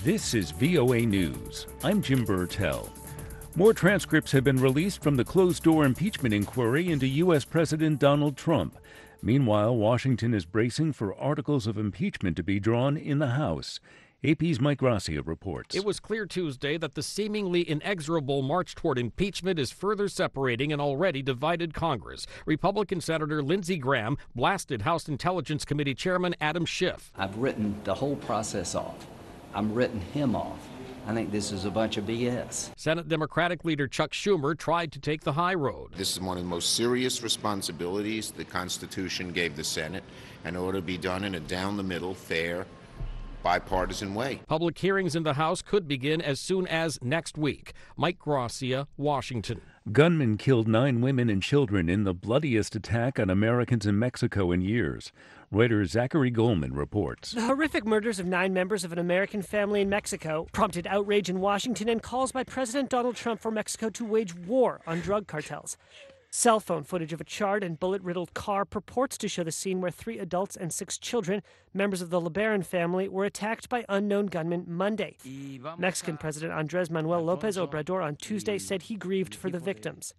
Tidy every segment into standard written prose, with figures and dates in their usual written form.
This is VOA News. I'm Jim Burtell. More transcripts have been released from the closed-door impeachment inquiry into U.S. President Donald Trump. Meanwhile, Washington is bracing for articles of impeachment to be drawn in the House. AP's Mike Gracia reports. It was clear Tuesday that the seemingly inexorable march toward impeachment is further separating an already divided Congress. Republican Senator Lindsey Graham blasted House Intelligence Committee Chairman Adam Schiff. I've written the whole process off. I'm written him off. I think this is a bunch of BS. Senate Democratic leader Chuck Schumer tried to take the high road. This is one of the most serious responsibilities the Constitution gave the Senate, and it ought to be done in a down-the-middle, fair, bipartisan way. Public hearings in the House could begin as soon as next week. Mike Gracia, Washington. Gunmen killed 9 women and children in the bloodiest attack on Americans in Mexico in years. Reuters' Zachary Goldman reports. The horrific murders of 9 members of an American family in Mexico prompted outrage in Washington and calls by President Donald Trump for Mexico to wage war on drug cartels. Cell phone footage of a charred and bullet-riddled car purports to show the scene where 3 adults and 6 children, members of the LeBaron family, were attacked by unknown gunmen Monday. Mexican President Andrés Manuel López Obrador on Tuesday said he grieved for the victims.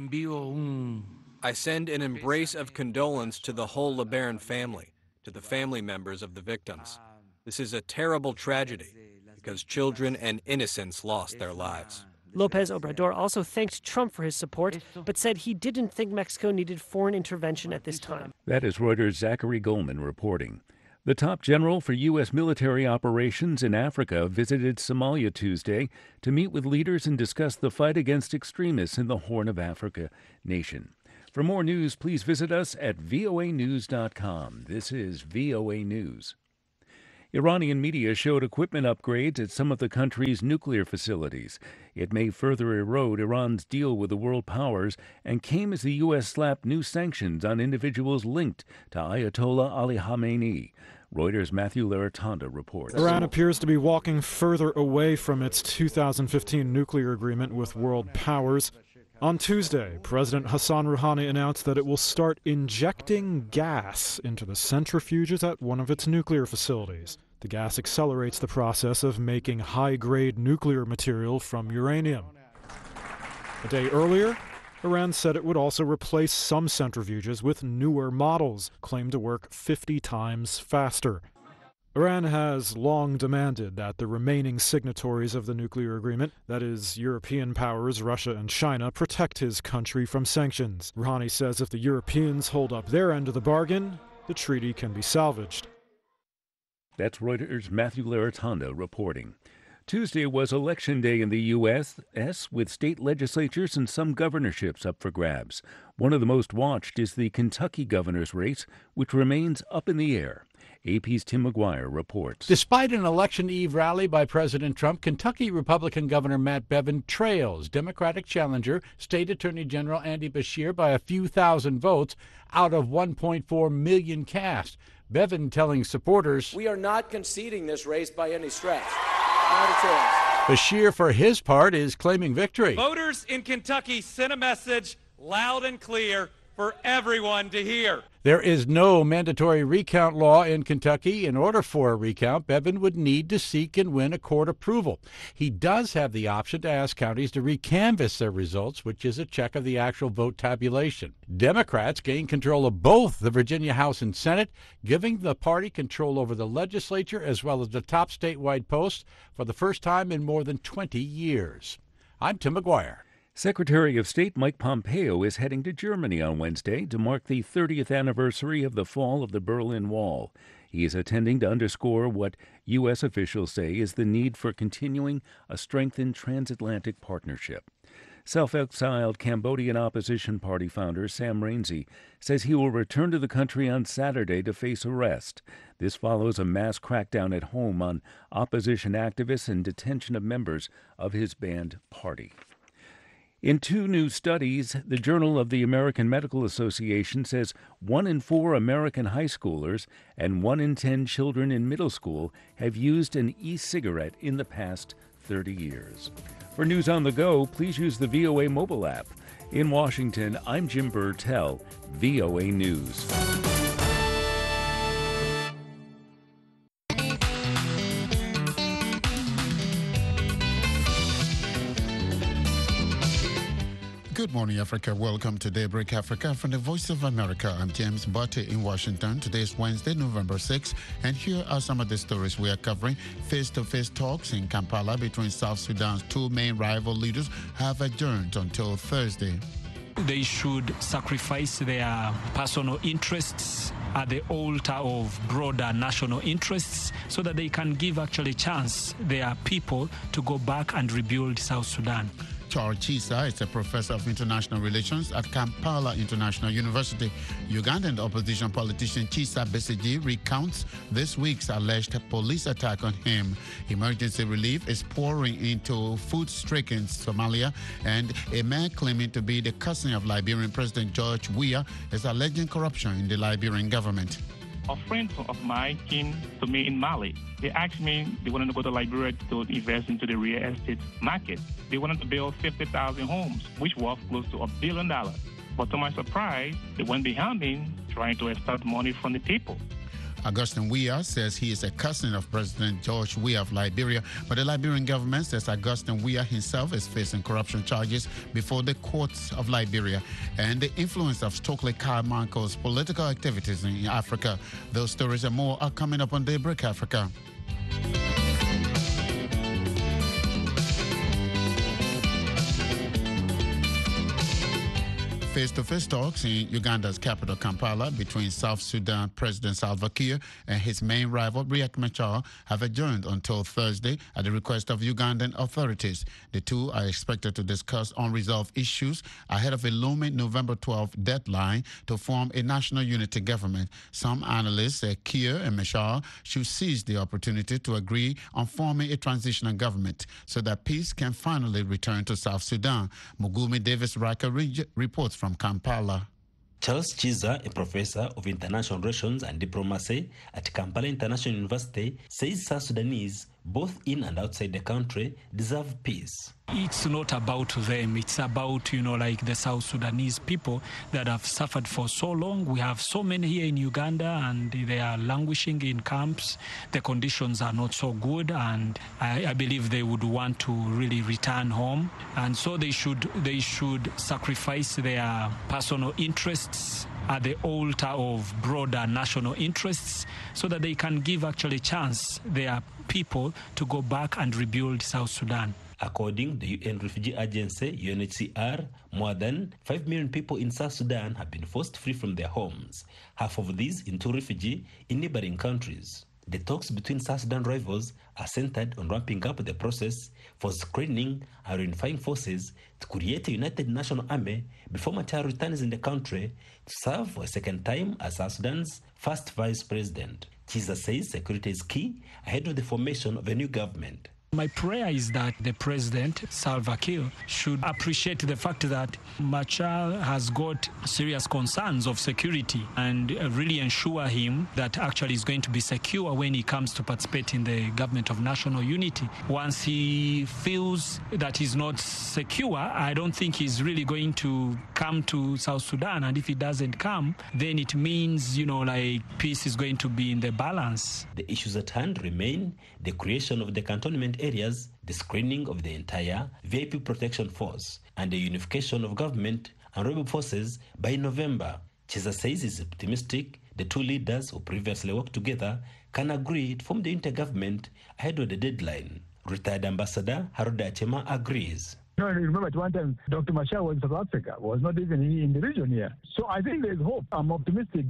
I send an embrace of condolence to the whole LeBaron family, to the family members of the victims. This is a terrible tragedy because children and innocents lost their lives. López Obrador also thanked Trump for his support, but said he didn't think Mexico needed foreign intervention at this time. That is Reuters' Zachary Goldman reporting. The top general for U.S. military operations in Africa visited Somalia Tuesday to meet with leaders and discuss the fight against extremists in the Horn of Africa nation. For more news, please visit us at voanews.com. This is VOA News. Iranian media showed equipment upgrades at some of the country's nuclear facilities. It may further erode Iran's deal with the world powers and came as the U.S. slapped new sanctions on individuals linked to Ayatollah Ali Khamenei. Reuters' Matthew Laratanda reports. Iran appears to be walking further away from its 2015 nuclear agreement with world powers. On Tuesday, President Hassan Rouhani announced that it will start injecting gas into the centrifuges at one of its nuclear facilities. The gas accelerates the process of making high-grade nuclear material from uranium. A day earlier, Iran said it would also replace some centrifuges with newer models, claimed to work 50 times faster. Iran has long demanded that the remaining signatories of the nuclear agreement, that is, European powers Russia and China, protect his country from sanctions. Rouhani says if the Europeans hold up their end of the bargain, the treaty can be salvaged. That's Reuters' Matthew Laratanda reporting. Tuesday was Election Day in the U.S., with state legislatures and some governorships up for grabs. One of the most watched is the Kentucky governor's race, which remains up in the air. AP's Tim McGuire reports. Despite an election eve rally by President Trump, Kentucky Republican Governor Matt Bevin trails Democratic challenger, State Attorney General Andy Beshear by a few thousand votes out of 1.4 million cast. Bevin telling supporters, "We are not conceding this race by any stretch. Not a chance." Beshear, for his part, is claiming victory. Voters in Kentucky sent a message loud and clear for everyone to hear. There is no mandatory recount law in Kentucky. In order for a recount, Bevin would need to seek and win a court approval. He does have the option to ask counties to recanvass their results, which is a check of the actual vote tabulation. Democrats gain control of both the Virginia House and Senate, giving the party control over the legislature as well as the top statewide posts for the first time in more than 20 years. I'm Tim McGuire. Secretary of State Mike Pompeo is heading to Germany on Wednesday to mark the 30th anniversary of the fall of the Berlin Wall. He is attending to underscore what U.S. officials say is the need for continuing a strengthened transatlantic partnership. Self-exiled Cambodian opposition party founder Sam Rainsy says he will return to the country on Saturday to face arrest. This follows a mass crackdown at home on opposition activists and detention of members of his banned party. In 2 new studies, the Journal of the American Medical Association says 1 in 4 American high schoolers and 1 in 10 children in middle school have used an e-cigarette in the past 30 years. For news on the go, please use the VOA mobile app. In Washington, I'm Jim Burtell, VOA News. Good morning, Africa. Welcome to Daybreak Africa from the Voice of America. I'm James Butte in Washington. Today is Wednesday, November 6th, and here are some of the stories we are covering. Face-to-face talks in Kampala between South Sudan's two main rival leaders have adjourned until Thursday. They should sacrifice their personal interests at the altar of broader national interests so that they can give actually chance their people to go back and rebuild South Sudan. Charles Chisa is a professor of international relations at Kampala International University. Ugandan opposition politician Chisa Besigye recounts this week's alleged police attack on him. Emergency relief is pouring into food-stricken Somalia, and a man claiming to be the cousin of Liberian President George Weah is alleging corruption in the Liberian government. A friend of mine came to me in Mali. They asked me they wanted to go to Liberia to invest into the real estate market. They wanted to build 50,000 homes, which was close to $1 billion. But to my surprise, they went behind me trying to extract money from the people. Augustin Weah says he is a cousin of President George Weah of Liberia, but the Liberian government says Augustin Weah himself is facing corruption charges before the courts of Liberia. And the influence of Stokely Carmichael's political activities in Africa. Those stories and more are coming up on Daybreak Africa. Face-to-face talks in Uganda's capital, Kampala, between South Sudan President Salva Kiir and his main rival, Riek Machar, have adjourned until Thursday at the request of Ugandan authorities. The two are expected to discuss unresolved issues ahead of a looming November 12th deadline to form a national unity government. Some analysts say Kiir and Machar should seize the opportunity to agree on forming a transitional government so that peace can finally return to South Sudan. Mugumi Davis-Raka reports from Kampala. Charles Chisa, a professor of international relations and diplomacy at Kampala International University, says South Sudanese, both in and outside the country, deserve peace. It's not about them. It's about, like the South Sudanese people that have suffered for so long. We have so many here in Uganda, and they are languishing in camps. The conditions are not so good, and I believe they would want to really return home. And so they should sacrifice their personal interests at the altar of broader national interests so that they can give actually chance their people to go back and rebuild South Sudan. According to the UN Refugee Agency, UNHCR, more than 5 million people in South Sudan have been forced free from their homes, half of these into refugee in neighboring countries. The talks between South Sudan rivals are centered on ramping up the process for screening and unifying forces to create a united national army before Machar returns in the country to serve for a second time as South Sudan's first vice president. Chisa says security is key ahead of the formation of a new government. My prayer is that the president, Salva Kiir, should appreciate the fact that Machar has got serious concerns of security and really ensure him that actually is going to be secure when he comes to participate in the government of national unity. Once he feels that he's not secure, I don't think he's really going to come to South Sudan. And if he doesn't come, then it means, peace is going to be in the balance. The issues at hand remain the creation of the cantonment areas, the screening of the entire VIP protection force, and the unification of government and rebel forces by November. Chisa says he's optimistic the two leaders who previously worked together can agree to form the intergovernment ahead of the deadline. Retired Ambassador Harold Achema agrees. No, remember at one time, Dr. Machar was in South Africa, was not even in the region here. So I think there's hope. I'm optimistic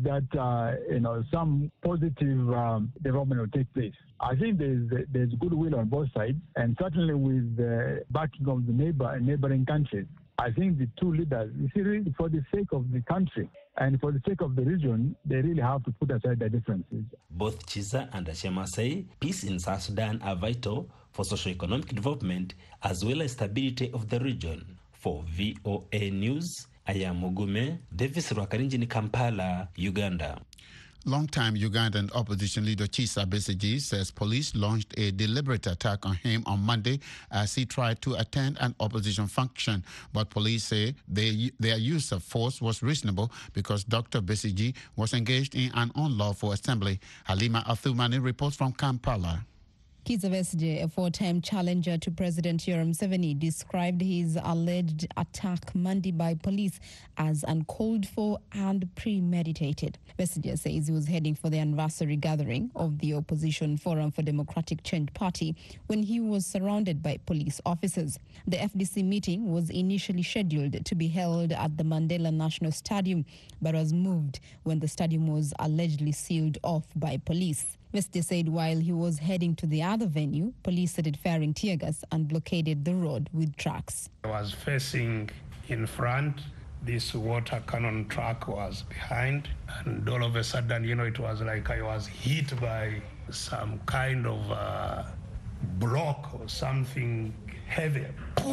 that, some positive development will take place. I think there's goodwill on both sides, and certainly with the backing of the neighboring countries. I think the two leaders, really for the sake of the country and for the sake of the region, they really have to put aside their differences. Both Chisa and Achema say peace in South Sudan are vital for socio-economic development as well as stability of the region. For VOA News, I am Mugume Davis Rwakarinji in Kampala, Uganda. Longtime Ugandan opposition leader Chisa Besigye says police launched a deliberate attack on him on Monday as he tried to attend an opposition function. But police say their use of force was reasonable because Dr. Besigye was engaged in an unlawful assembly. Halima Athumani reports from Kampala. Kizza Besigye, a four-time challenger to President Yoweri Museveni, described his alleged attack Monday by police as uncalled for and premeditated. Besigye says he was heading for the anniversary gathering of the opposition Forum for Democratic Change party when he was surrounded by police officers. The FDC meeting was initially scheduled to be held at the Mandela National Stadium, but was moved when the stadium was allegedly sealed off by police. Besigye said while he was heading to the other venue, police started firing tear gas and blockaded the road with trucks. I was facing in front, this water cannon truck was behind, and all of a sudden, it was like I was hit by some kind of block or something heavy.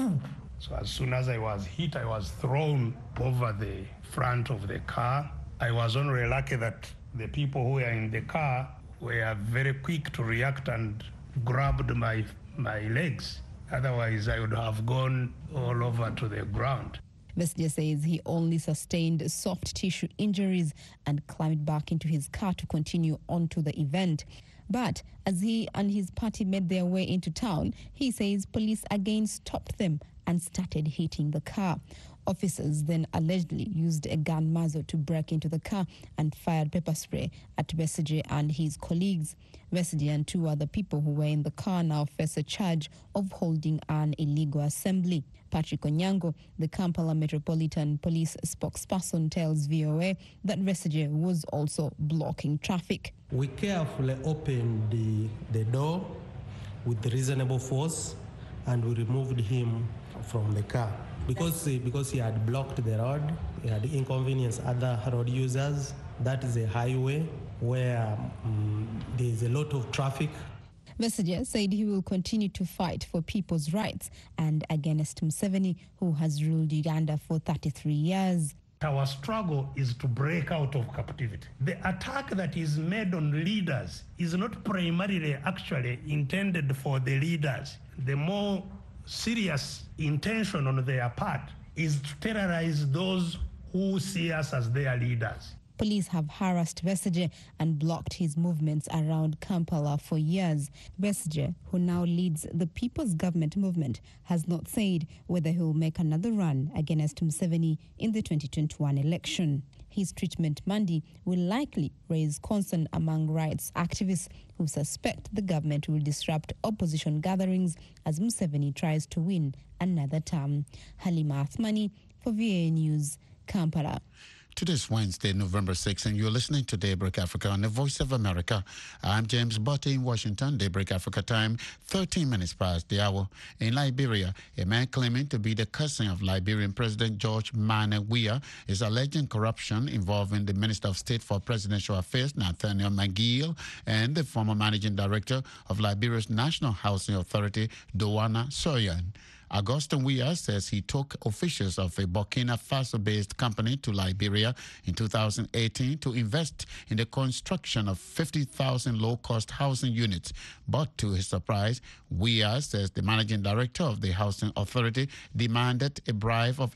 So as soon as I was hit, I was thrown over the front of the car. I was only lucky that the people who were in the car were very quick to react and grabbed my legs. Otherwise, I would have gone all over to the ground. Besigye says he only sustained soft tissue injuries and climbed back into his car to continue on to the event. But as he and his party made their way into town, he says police again stopped them and started hitting the car. Officers then allegedly used a gun muzzle to break into the car and fired pepper spray at Besigye and his colleagues. Besigye and two other people who were in the car now face a charge of holding an illegal assembly. Patrick Onyango, the Kampala Metropolitan Police spokesperson, tells VOA that Besigye was also blocking traffic. We carefully opened the door with reasonable force and we removed him from the car. Because he had blocked the road, he had inconvenienced other road users. That is a highway where there is a lot of traffic. Besigye said he will continue to fight for people's rights and against Museveni, who has ruled Uganda for 33 years. Our struggle is to break out of captivity. The attack that is made on leaders is not primarily actually intended for the leaders. The more serious intention on their part is to terrorize those who see us as their leaders. Police have harassed Besigye and blocked his movements around Kampala for years. Besigye, who now leads the People's Government Movement, has not said whether he will make another run against Museveni in the 2021 election. His treatment Monday will likely raise concern among rights activists who suspect the government will disrupt opposition gatherings as Museveni tries to win another term. Halima Athmani for VOA News, Kampala. Today's Wednesday, November 6th, and you're listening to Daybreak Africa on the Voice of America. I'm James Botte in Washington. Daybreak Africa time, 13 minutes past the hour. In Liberia, a man claiming to be the cousin of Liberian President George Manneh Weah is alleging corruption involving the Minister of State for Presidential Affairs, Nathaniel McGill, and the former managing director of Liberia's National Housing Authority, Dowana Soyan. Augustin Weah says he took officials of a Burkina Faso-based company to Liberia in 2018 to invest in the construction of 50,000 low-cost housing units. But to his surprise, Weah says the managing director of the Housing Authority demanded a bribe of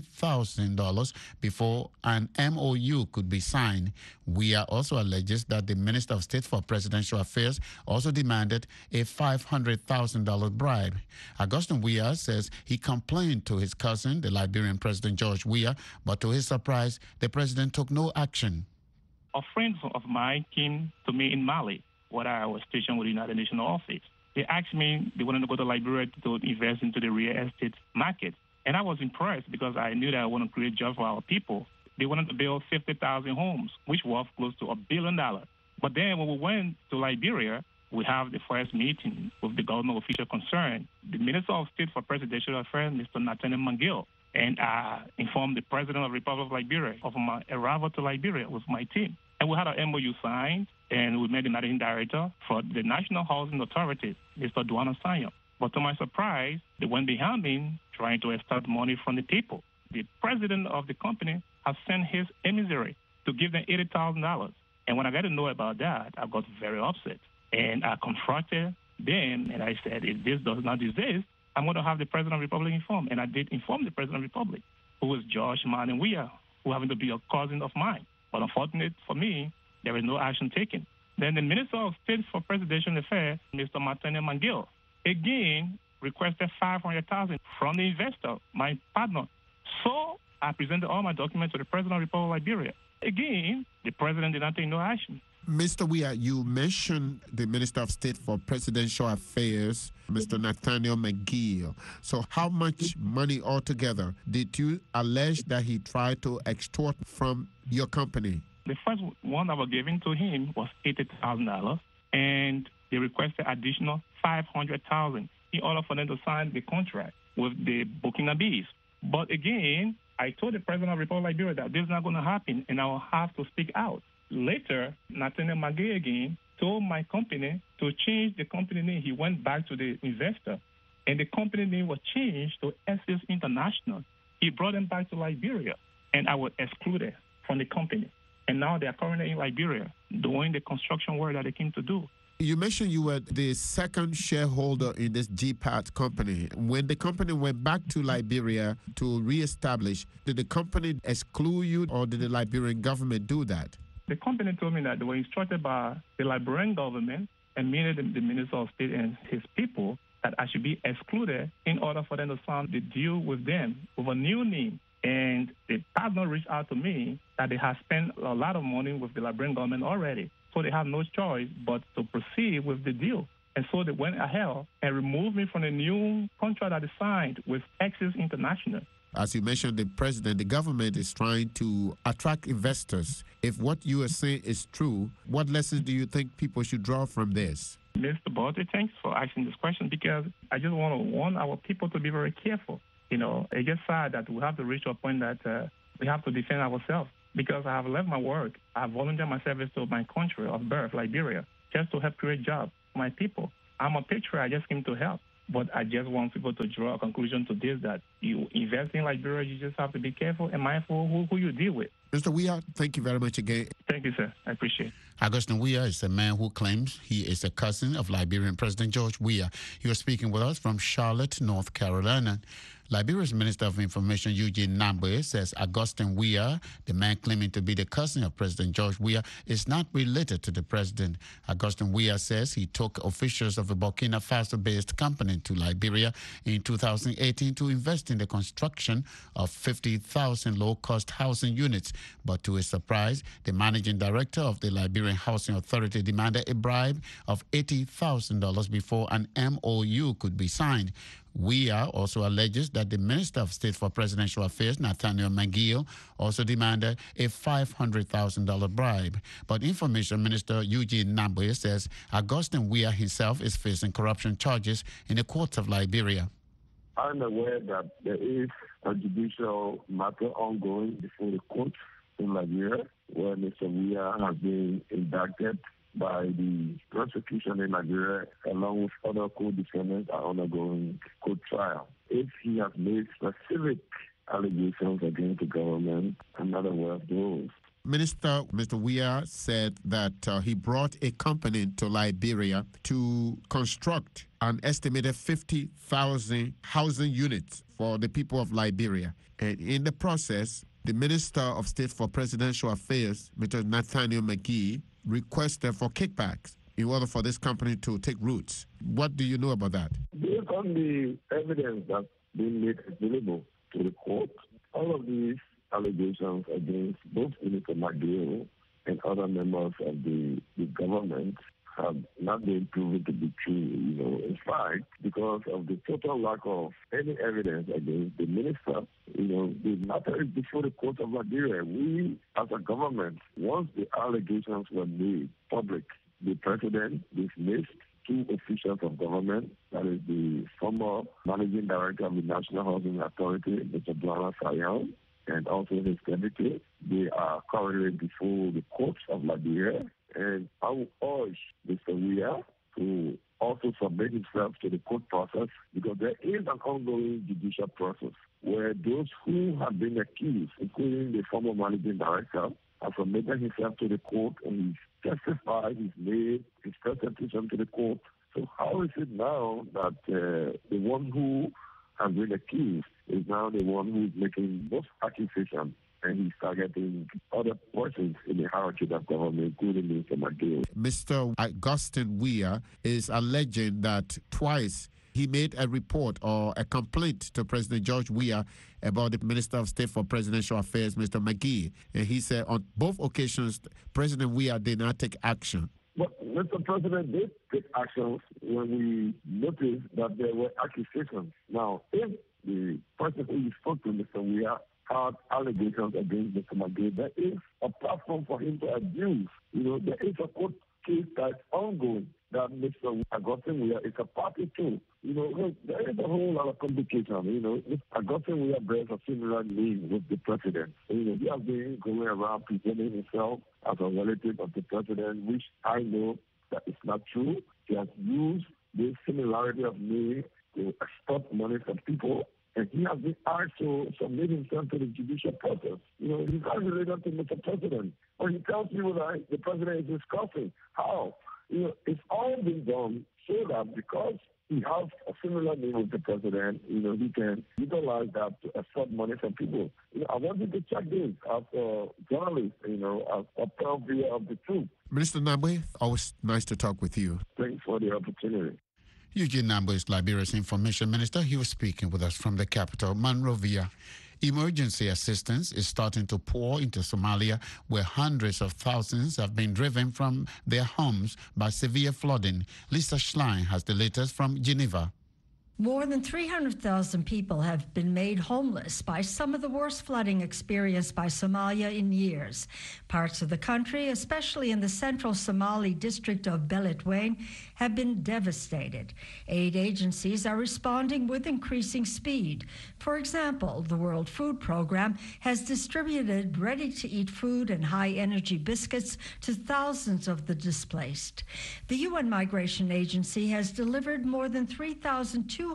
$80,000 before an MOU could be signed. Weah also alleges that the Minister of State for Presidential Affairs also demanded a $500,000 bribe. Augustin Weah says he complained to his cousin, the Liberian President George Weah, but to his surprise, the president took no action. A friend of mine came to me in Mali, where I was stationed with the United Nations office. They asked me, they wanted to go to Liberia to invest into the real estate market. And I was impressed because I knew that I want to create jobs for our people. They wanted to build 50,000 homes, which was close to $1 billion. But then when we went to Liberia, we have the first meeting with the government official concerned, the Minister of State for Presidential Affairs, Mr. Nathaniel McGill, and I informed the President of the Republic of Liberia of my arrival to Liberia with my team. And we had an MOU signed, and we met the managing director for the National Housing Authority, Mr. Dowana Soyan. But to my surprise, they went behind me trying to extract money from the people. The president of the company has sent his emissary to give them $80,000. And when I got to know about that, I got very upset. And I confronted them, and I said, if this does not exist, I'm going to have the President of the Republic informed. And I did inform the President of the Republic, who was George Manneh Weah, who happened to be a cousin of mine. But unfortunately for me, there was no action taken. Then the Minister of State for Presidential Affairs, Mr. Nathaniel McGill, again requested $500,000 from the investor, my partner. So I presented all my documents to the President of the Republic of Liberia. Again, the President did not take no action. Mr. Weah, you mentioned the Minister of State for Presidential Affairs, Mr. Nathaniel McGill. So how much money altogether did you allege that he tried to extort from your company? The first one that was given to him was $80,000, and they requested additional $500,000 in order for them to sign the contract with the Burkinabes. But again, I told the President of the Republic of Liberia that this is not going to happen, and I will have to speak out. Later, Nathaniel McGill again told my company to change the company name. He went back to the investor, and the company name was changed to Access International. He brought them back to Liberia, and I was excluded from the company. And now they are currently in Liberia doing the construction work that they came to do. You mentioned you were the second shareholder in this GPAT company. When the company went back to Liberia to reestablish, did the company exclude you, or did the Liberian government do that? The company told me that they were instructed by the Liberian government and meaning the Minister of State and his people that I should be excluded in order for them to sign the deal with them with a new name. And the partner reached out to me that they have spent a lot of money with the Liberian government already. So they have no choice but to proceed with the deal. And so they went ahead and removed me from the new contract that they signed with Access International. As you mentioned, the president, the government is trying to attract investors. If what you are saying is true, what lessons do you think people should draw from this? Mr. Bolte, thanks for asking this question, because I just want to warn our people to be very careful. You know, it's just sad that we have to reach a point that we have to defend ourselves, because I have left my work. I have volunteered my service to my country of birth, Liberia, just to help create jobs for my people. I'm a patriot. I just came to help. But I just want people to draw a conclusion to this, that you invest in Liberia, you just have to be careful and mindful who you deal with. Mr. Weah, thank you very much again. Thank you, sir. I appreciate it. Augustine Weah is a man who claims he is a cousin of Liberian President George Weah. He was speaking with us from Charlotte, North Carolina. Liberia's Minister of Information, Eugene Nambwe, says Augustine Weah, the man claiming to be the cousin of President George Weah, is not related to the president. Augustine Weah says he took officials of a Burkina Faso-based company to Liberia in 2018 to invest in the construction of 50,000 low-cost housing units. But to his surprise, the managing director of the Liberian Housing Authority demanded a bribe of $80,000 before an MOU could be signed. Weah also alleges that the Minister of State for Presidential Affairs, Nathaniel McGill, also demanded a $500,000 bribe. But Information Minister Eugene Nambwe says Augustine Weah himself is facing corruption charges in the courts of Liberia. I'm aware that there is a judicial matter ongoing before the court in Liberia, where Mr. Weah has been indicted by the prosecution in Nigeria, along with other co-defendants, are undergoing court trial. If he has made specific allegations against the government, I'm not aware of those. Minister, Mr. Weah said that he brought a company to Liberia to construct an estimated 50,000 housing units for the people of Liberia. And in the process, the Minister of State for Presidential Affairs, Mr. Nathaniel McGill, requested for kickbacks in order for this company to take roots. What do you know about that? Based on the evidence that's been made available to the court, all of these allegations against both Minister McGill and other members of the government have not been proven to be true. In fact, because of the total lack of any evidence against the minister, the matter is before the court of Liberia. We, as a government, once the allegations were made public, the president dismissed two officials of government, that is the former managing director of the National Housing Authority, Mr. Blana Sayan, and also his committee. They are currently before the courts of Liberia. And I will urge Mr. Weah to also submit himself to the court process, because there is an ongoing judicial process where those who have been accused, including the former managing director, have submitted himself to the court and he's testified, he's made his presentation to the court. So how is it now that the one who has been accused is now the one who is making most accusations and he's targeting other persons in the hierarchy of government, including Mr. McGill. Mr. Augustine Weah is alleging that twice he made a report or a complaint to President George Weah about the Minister of State for Presidential Affairs, Mr. McGee. And he said on both occasions, President Weah did not take action. But Mr. President did take actions when we noticed that there were accusations. Now, if the person who you spoke to, Mr. Weah, had allegations against Mr. McGee, there is a platform for him to abuse. There is a court case that's ongoing that Mr. Augustine Weah is a party to. Look, there is a whole lot of complication. Augustine Weah bears a similar name with the president. He has been going around presenting himself as a relative of the president, which I know that is not true. He has used this similarity of name to extort money from people. And he has been asked to submit himself to the judicial process. He's not related to Mr. President. Or he tells people that the president is discussing. How? It's all been done so that because he has a similar name with the president, he can utilize that to extort money from people. I wanted to check this as a journalist, as a proud viewer of the truth. Minister Nambwe, always nice to talk with you. Thanks for the opportunity. Eugene Nambwe is Liberia's information minister. He was speaking with us from the capital, Monrovia. Emergency assistance is starting to pour into Somalia, where hundreds of thousands have been driven from their homes by severe flooding. Lisa Schlein has the latest from Geneva. More than 300,000 people have been made homeless by some of the worst flooding experienced by Somalia in years. Parts of the country, especially in the central Somali district of Beledweyne, have been devastated. Aid agencies are responding with increasing speed. For example, the World Food Program has distributed ready-to-eat food and high-energy biscuits to thousands of the displaced. The UN Migration Agency has delivered more than 3,200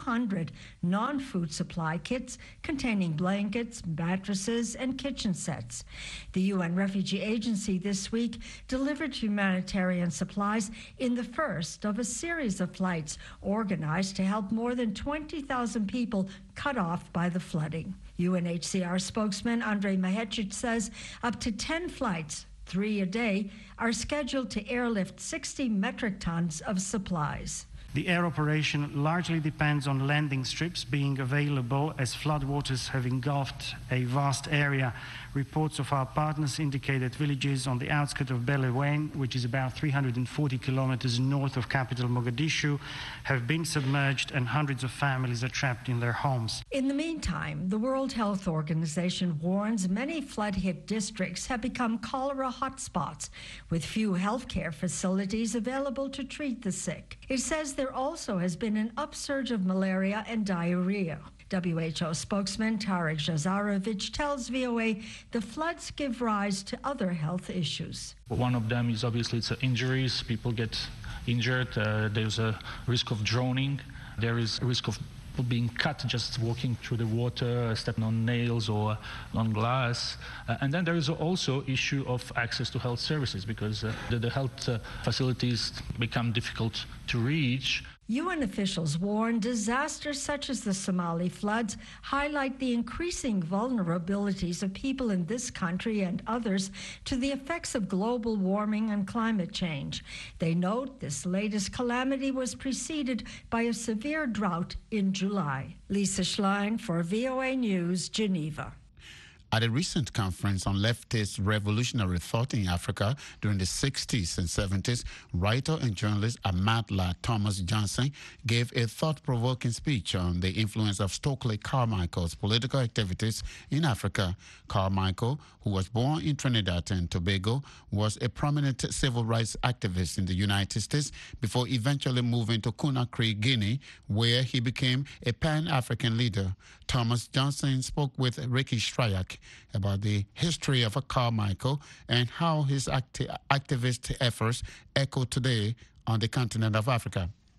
non-food supply kits containing blankets, mattresses, and kitchen sets. The UN Refugee Agency this week delivered humanitarian supplies in the first of a series of flights organized to help more than 20,000 people cut off by the flooding. UNHCR spokesman Andrei Mahecic says up to 10 flights, 3 a day, are scheduled to airlift 60 metric tons of supplies. The air operation largely depends on landing strips being available as floodwaters have engulfed a vast area. Reports of our partners indicate that villages on the outskirts of Beledweyne, which is about 340 kilometers north of capital Mogadishu, have been submerged and hundreds of families are trapped in their homes. In the meantime, the World Health Organization warns many flood-hit districts have become cholera hotspots, with few healthcare facilities available to treat the sick. It says there also has been an upsurge of malaria and diarrhea. WHO spokesman Tarek Jazarovich tells VOA the floods give rise to other health issues. One of them is obviously injuries. People get injured. There's a risk of drowning. There is a risk of being cut just walking through the water, stepping on nails or on glass. And then there is also issue of access to health services because the health facilities become difficult to reach. UN officials warn disasters such as the Somali floods highlight the increasing vulnerabilities of people in this country and others to the effects of global warming and climate change. They note this latest calamity was preceded by a severe drought in July. Lisa Schlein for VOA News, Geneva. At a recent conference on leftist revolutionary thought in Africa during the 60s and 70s, writer and journalist Amatla Thomas Johnson gave a thought-provoking speech on the influence of Stokely Carmichael's political activities in Africa. Carmichael, who was born in Trinidad and Tobago, was a prominent civil rights activist in the United States before eventually moving to Conakry, Guinea, where he became a Pan-African leader. Thomas Johnson spoke with Ricky Stryak about the history of Carmichael and how his activist efforts echo today on the continent of Africa.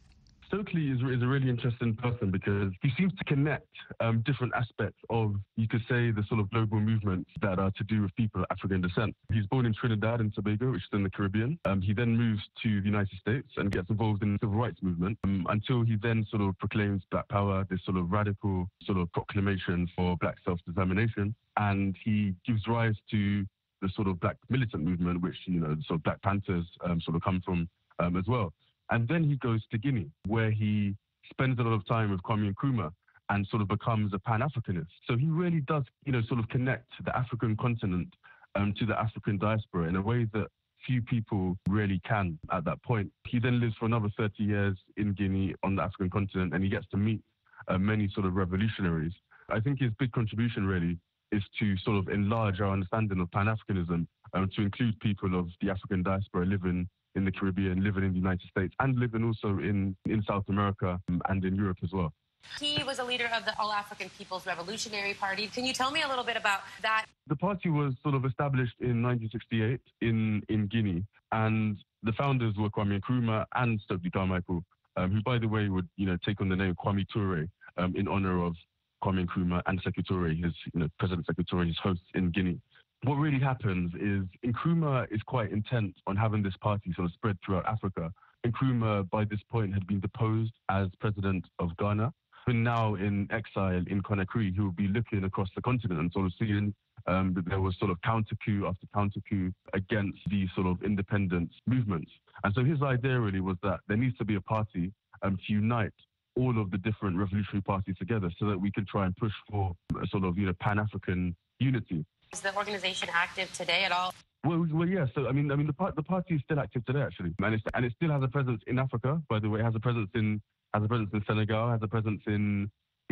Stokely is a really interesting person because he seems to connect different aspects of, you could say, the sort of global movements that are to do with people of African descent. He's born in Trinidad and Tobago, which is in the Caribbean. He then moves to the United States and gets involved in the civil rights movement until he then sort of proclaims Black Power, this sort of radical sort of proclamation for Black self-determination. And he gives rise to the sort of Black militant movement, which, you know, the sort of Black Panthers sort of come from as well. And then he goes to Guinea, where he spends a lot of time with Kwame Nkrumah and sort of becomes a Pan-Africanist. So he really does, you know, sort of connect the African continent to the African diaspora in a way that few people really can at that point. He then lives for another 30 years in Guinea on the African continent, and he gets to meet many sort of revolutionaries. I think his big contribution really is to sort of enlarge our understanding of Pan-Africanism, to include people of the African diaspora living in the Caribbean, living in the United States, and living also in South America and in Europe as well. He was a leader of the All-African People's Revolutionary Party. Can you tell me a little bit about that? The party was sort of established in 1968 in Guinea, and the founders were Kwame Nkrumah and Stokely Carmichael, who, by the way, would, you know, take on the name Kwame Ture in honor of Kwame Nkrumah and Sekou Touré, his, you know, President Sekou Touré, his host in Guinea. What really happens is Nkrumah is quite intent on having this party sort of spread throughout Africa. Nkrumah, by this point, had been deposed as president of Ghana, and now in exile in Conakry. He will be looking across the continent and sort of seeing that there was sort of counter-coup after counter-coup against these sort of independence movements. And so his idea really was that there needs to be a party to unite all of the different revolutionary parties together so that we can try and push for a sort of, you know, Pan-African unity. Is the organization active today at all? Well, yeah. So I mean, the party is still active today, actually, and it still has a presence in Africa. By the way, it has a presence in Senegal, has a presence in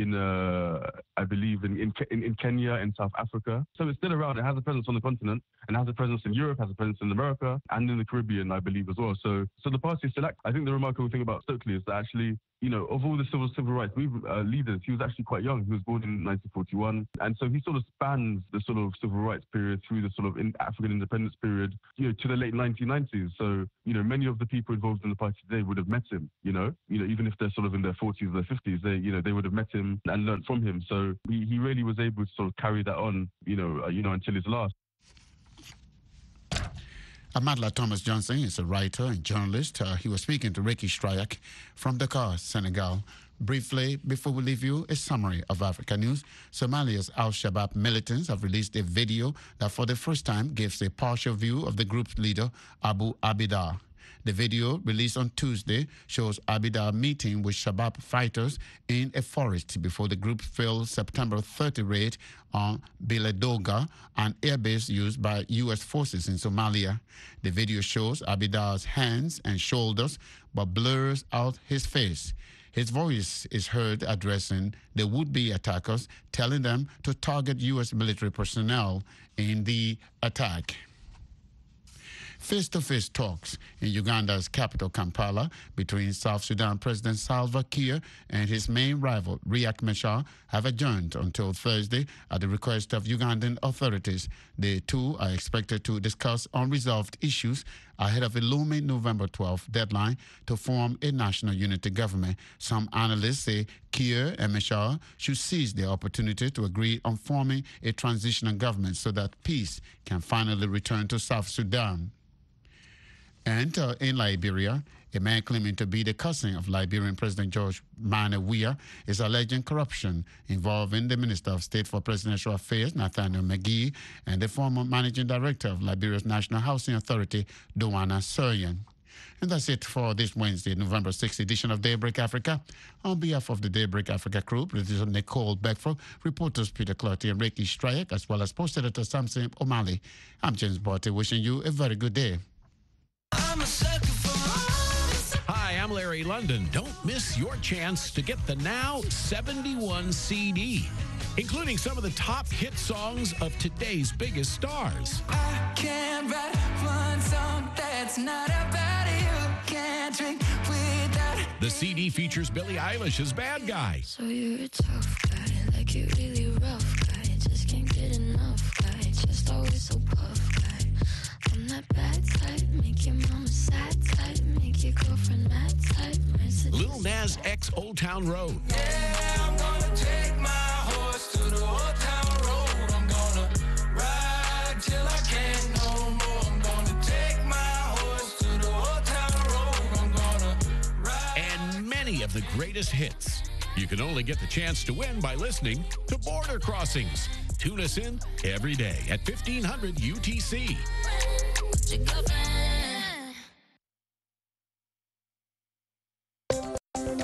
I believe in Kenya, in South Africa. So it's still around. It has a presence on the continent, and has a presence in Europe, has a presence in America, and in the Caribbean, I believe, as well. So the party is still active. I think the remarkable thing about Stokely is that actually, you know, of all the civil rights leaders, he was actually quite young. He was born in 1941, and so he sort of spans the sort of civil rights period through the sort of African independence period, you know, to the late 1990s. So, you know, many of the people involved in the party today would have met him. You know, even if they're sort of in their 40s or their 50s, they would have met him and learned from him. So he really was able to sort of carry that on, until his last. Amadla Thomas Johnson is a writer and journalist. He was speaking to Ricky Strayak from Dakar, Senegal. Briefly, before we leave you, a summary of Africa news. Somalia's Al-Shabaab militants have released a video that for the first time gives a partial view of the group's leader, Abu Abidar. The video, released on Tuesday, shows Abidar meeting with Shabaab fighters in a forest before the group failed September 30 raid on Biledoga, an airbase used by U.S. forces in Somalia. The video shows Abidar's hands and shoulders, but blurs out his face. His voice is heard addressing the would-be attackers, telling them to target U.S. military personnel in the attack. Face-to-face talks in Uganda's capital, Kampala, between South Sudan President Salva Kiir and his main rival, Riek Machar, have adjourned until Thursday at the request of Ugandan authorities. The two are expected to discuss unresolved issues ahead of a looming November 12th deadline to form a national unity government. Some analysts say Kiir and Machar should seize the opportunity to agree on forming a transitional government so that peace can finally return to South Sudan. And in Liberia, a man claiming to be the cousin of Liberian President George Manneh Weah is alleging corruption involving the Minister of State for Presidential Affairs, Nathaniel McGee, and the former Managing Director of Liberia's National Housing Authority, Doana Suryan. And that's it for this Wednesday, November 6th edition of Daybreak Africa. On behalf of the Daybreak Africa crew, producer Nicole Beckford, reporters Peter Clotty and Ricky Strayak, as well as post editor Samson O'Malley, I'm James Barty, wishing you a very good day. Hi, I'm Larry London. Don't miss your chance to get the Now 71 CD, including some of the top hit songs of today's biggest stars. I can't write one song that's not about you. Can't drink without. The CD features Billie Eilish's Bad Guy. So you're a tough guy, like you really rough guy. Just can't get enough guy, just always so puff guy. I'm not that bad type, make your mama sad type, make your girlfriend mad type. Lil Nas X Old Town Road. Yeah, I'm gonna take my horse to the Old Town Road. I'm gonna ride till I can't no more. I'm gonna take my horse to the Old Town Road. I'm gonna ride. And many of the greatest hits. You can only get the chance to win by listening to Border Crossings. Tune us in every day at 1500 UTC. With your girlfriend.